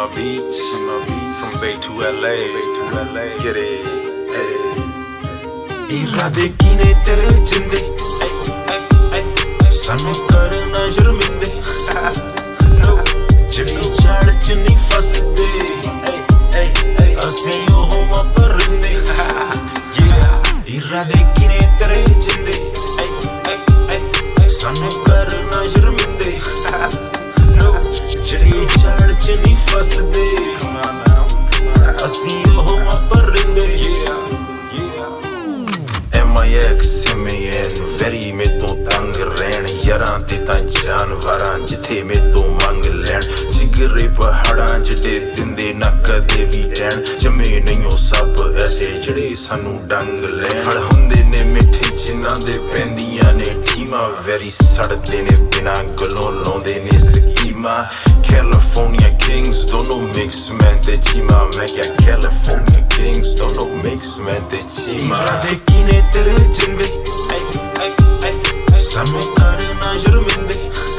my beats, from Bay to LA, get it, इरादे कीने तेरे जिंदे सानू करना शर्मिंदे जड़ी झाड़ च नहीं फसदे असीं ओह परिंदे इरादे कीने तेरे जिंदे सानू करना शर्मिंदे जड़ी झाड़ च नहीं फसदे असीं ओह परिंदे MIX MAN वेरी में तो तंग रहन यारां ते तां जानवरां जिथे में तो मंग लैण जिगरे पहाड़ां जिते दिंदे ना कदे भी रहन जमे नहीं सब ऐसे जड़े सानू डंग लैण फल हुंदे ने मिठे जिन्हां दे पैंदियां ने ठीमा वेरी सड़दे ने बिना गलों लाउंदे ने स्कीमा California Kings don't know mix man ते चीमा मैं क्या California Kings don't know mix man ते चीमा इरादे कीने तेरे जिंदे सानू करना शर्मिंदे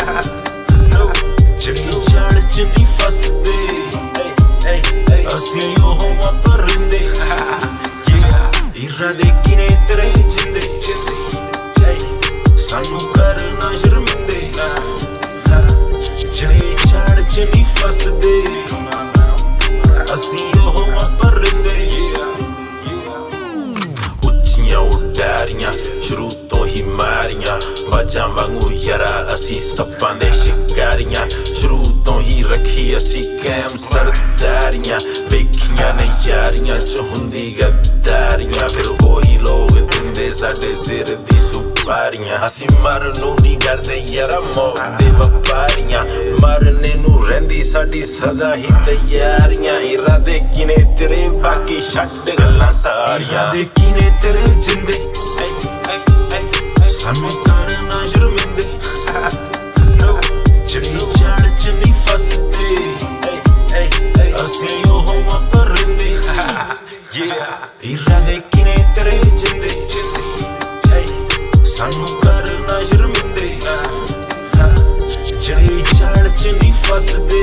जड़ी झाड़ च नहीं फसदे असीं ओह परिंदे इरादे कीने तेरे जिंदे सानू करना शर्मिंदे जड़ी झाड़ च नहीं फसदे असीं ओह परिंदे ਉੱਚੀਆਂ ਉਡਾਰੀਆਂ ਸ਼ੁਰੂ ਤੋਂ ਹੀ ਮਾਰੀਆਂ ਬਾਜਾਂ ਵਾਂਗੂ ਯਾਰਾ ਅਸੀਂ ਸੱਪਾਂ ਦੇ ਸ਼ਿਕਾਰੀਆਂ ਸ਼ੁਰੂ ਤੋਂ ਹੀ ਰੱਖੀ ਅਸੀਂ ਕਾਇਮ ਸਰਦਾਰੀਆਂ ਵੇਖੀਆਂ ਨੇ ਯਾਰੀਆਂ ਚ ਹੁੰਦੀ ਗੱਦਾਰੀਆਂ ਫਿਰ ਉਹੀ ਲੋਕ ਦਿੰਦੇ ਸਾਡੇ ਸਿਰ ਦੀ ਸੁਪਾਰੀਆਂ ਅਸੀਂ ਮਰਨ ਨੂੰ ਨਹੀਂ ਡਰਦੇ ਯਾਰਾ ਮੌਤ ਦੇ ਵਪਾਰੀਆਂ ਮਰਨੇ ਨੂੰ ਰਹਿੰਦੀ ਸਾਡੀ ਸਦਾ ਹੀ ਤਿਆਰੀਆਂ ਇਰਾਦੇ ਕਿਨੇ ਤੇਰੇ ਬਾਕੀ ਛੱਡ ਗੱਲਾਂ ਸਾਰੀਆਂ ਇਰਾਦੇ ਕਿਨੇ ਤੇਰੇ ਜਿੰਦੇ सानू करना शर्मिंदे जड़ी झाड़ च नहीं फसदे असीं ओह परिंदे इरादे कीने तेरे जिंदे सानू करना शर्मिंदे जड़ी झाड़ च नहीं फसदे